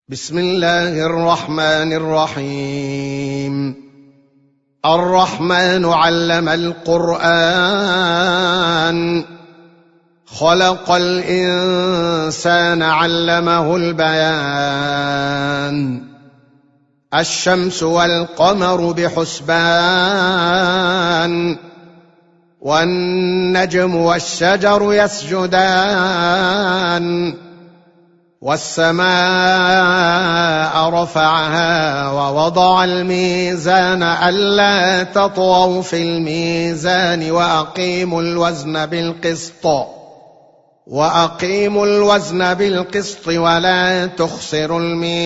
بسم الله الرحمن الرحيم. الرحمن علم القرآن، خلق الإنسان علمه البيان. الشمس والقمر بحسبان، والنجم والشجر يسجدان. والسماء رفعها ووضع الميزان ألا تطغوا في الميزان وأقيموا الوزن بالقسط ولا تخسروا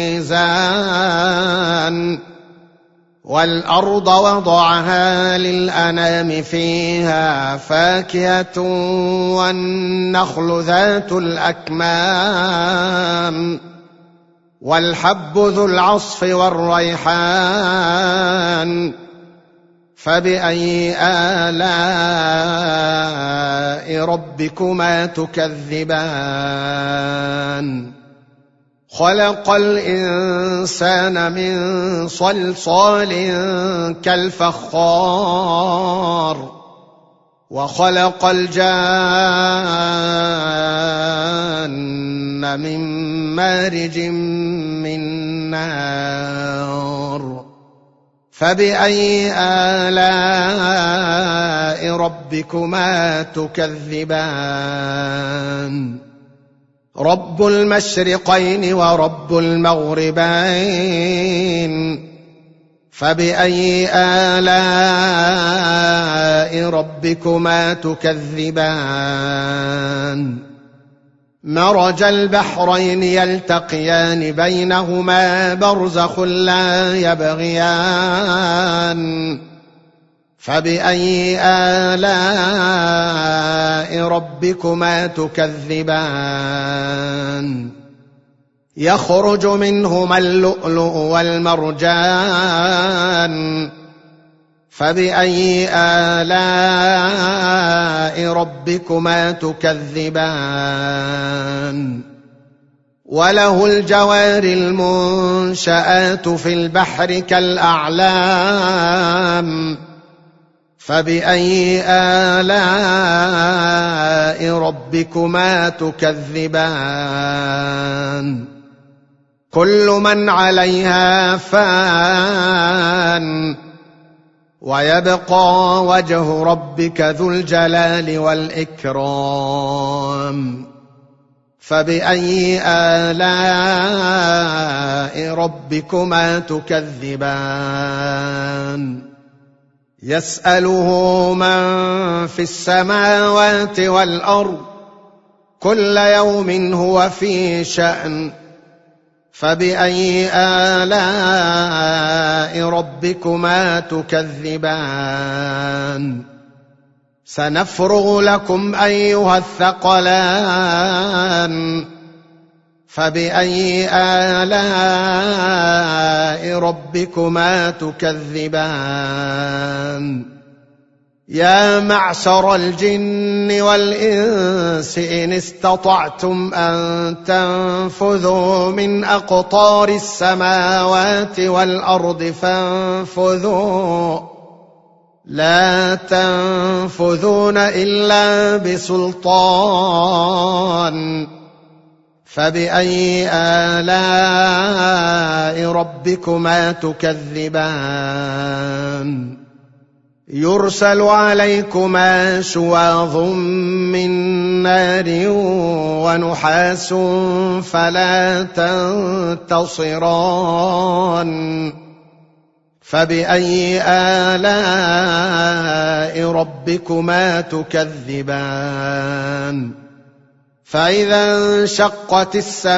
الميزان. والأرض وضعها للأنام، فيها فاكهة والنخل ذات الأكمام، والحب ذو العصف والريحان. فبأي آلاء ربكما تكذبان؟ خلق الإنسان من صلصال كالفخار، وخلق الجان من مارج من نار. فبأي آلاء ربكما تكذبان؟ رب المشرقين ورب المغربين. فبأي آلاء ربكما تكذبان؟ مرج البحرين يلتقيان، بينهما برزخ لا يبغيان. فبأي آلاء ربكما تكذبان؟ يخرج منهما اللؤلؤ والمرجان. فبأي آلاء ربكما تكذبان؟ وله الجوار المنشآت في البحر كالأعلام. فبأي آلاء ربكما تكذبان؟ كل من عليها فان، ويبقى وجه ربك ذو الجلال والإكرام. فبأي آلاء ربكما تكذبان؟ يسأله من في السماوات والأرض، كل يوم هو في شأن. فبأي آلاء ربكما تكذبان؟ سنفرغ لكم أيها الثقلان. فبأي آلاء ربكما تكذبان؟ يا معشر الجن والإنس إن استطعتم أن تنفذوا من أقطار السماوات والأرض فانفذوا، لا تنفذون إلا بسلطان. فبأي آلاء ربكما تكذبان؟ يرسل عليكما شواظ من نار ونحاس فلا تنتصران. فبأي آلاء ربكما تكذبان؟ فإذا انشقت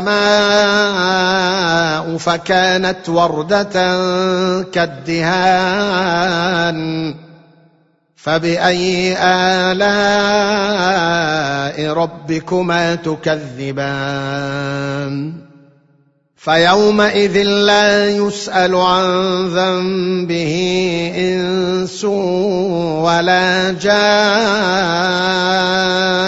السماء فكانت وردة كالدهان. فبأي آلاء ربكما تكذبان؟ فيومئذ لا يسأل عن ذنبه إنس ولا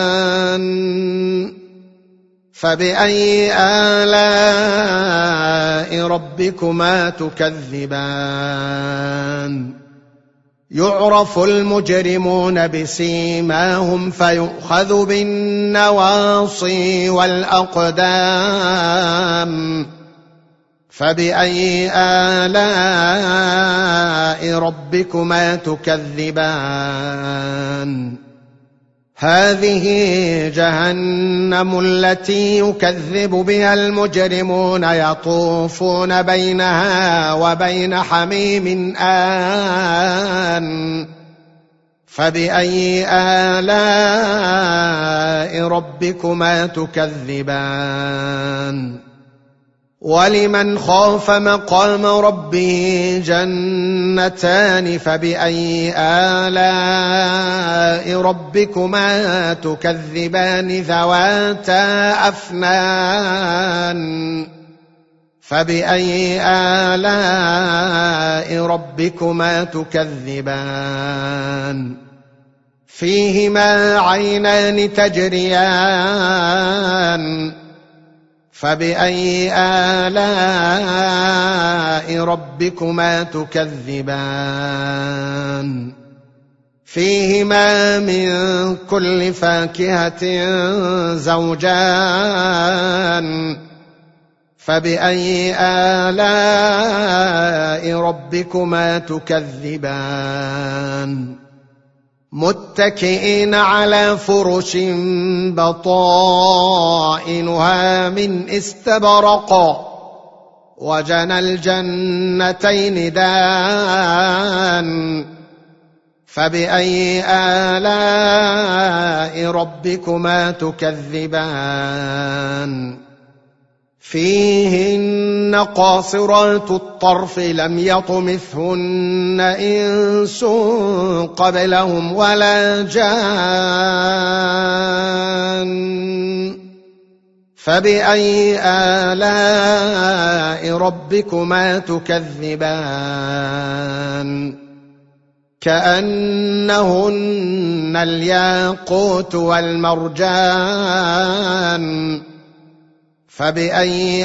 جان. فبأي آلاء ربكما تكذبان يعرف المجرمون بسيماهم فيؤخذ بالنواصي والأقدام فبأي آلاء ربكما تكذبان هذه جهنم التي يكذب بها المجرمون يطوفون بينها وبين حميم آن فبأي آلاء ربكما تكذبان ولمن خاف مقام ربه جنتان فبأي آلاء ربكما تكذبان ذواتا أفنان فبأي آلاء ربكما تكذبان فيهما عينان تجريان فبأي آلاء ربكما تكذبان فيهما من كل فاكهة زوجان فبأي آلاء ربكما تكذبان متكئين على فرش بطائنها من استبرق وجنى الجنتين دان فبأي آلاء ربكما تكذبان فيهن قاصرات الطرف لم يطمثهن إنس قبلهم ولا جان فبأي آلاء ربكما تكذبان كأنهن الياقوت والمرجان فبأي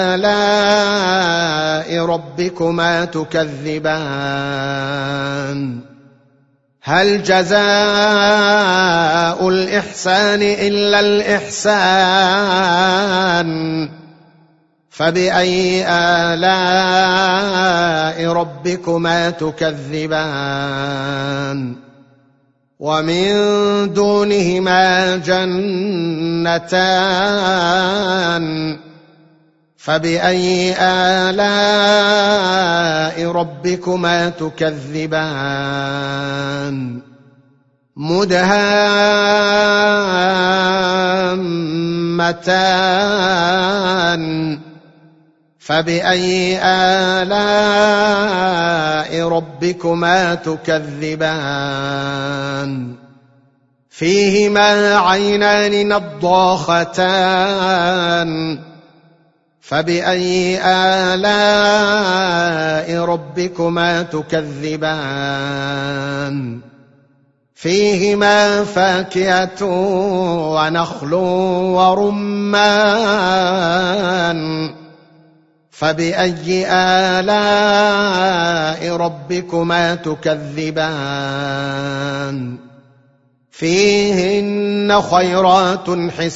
آلاء ربكما تكذبان هل جزاء الإحسان إلا الإحسان فبأي آلاء ربكما تكذبان ومن دونهما جنتان فبأي آلاء ربكما تكذبان مدهامتان فبأي آلاء ربكما تكذبان فيهما عينان نضاختان فبأي آلاء ربكما تكذبان فيهما فاكهة ونخل ورمان فبأي آلاء ربكما تكذبان فيهن خيرات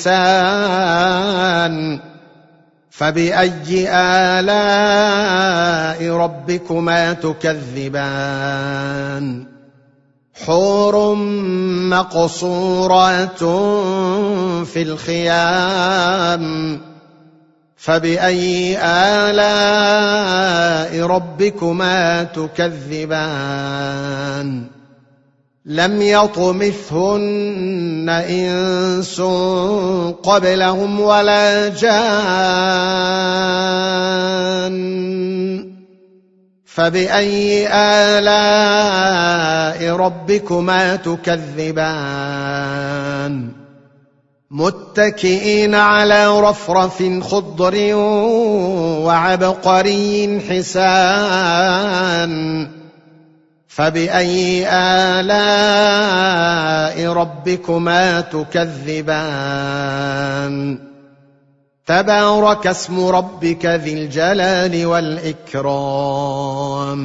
حسان فبأي آلاء ربكما تكذبان حور مقصورات في الخيام فبأي آلاء ربكما تكذبان لم يطمثهن إنس قبلهم ولا جان فبأي آلاء ربكما تكذبان متكئين على رفرف خضر وعبقري حسان فبأي آلاء ربكما تكذبان تبارك اسم ربك ذي الجلال والإكرام.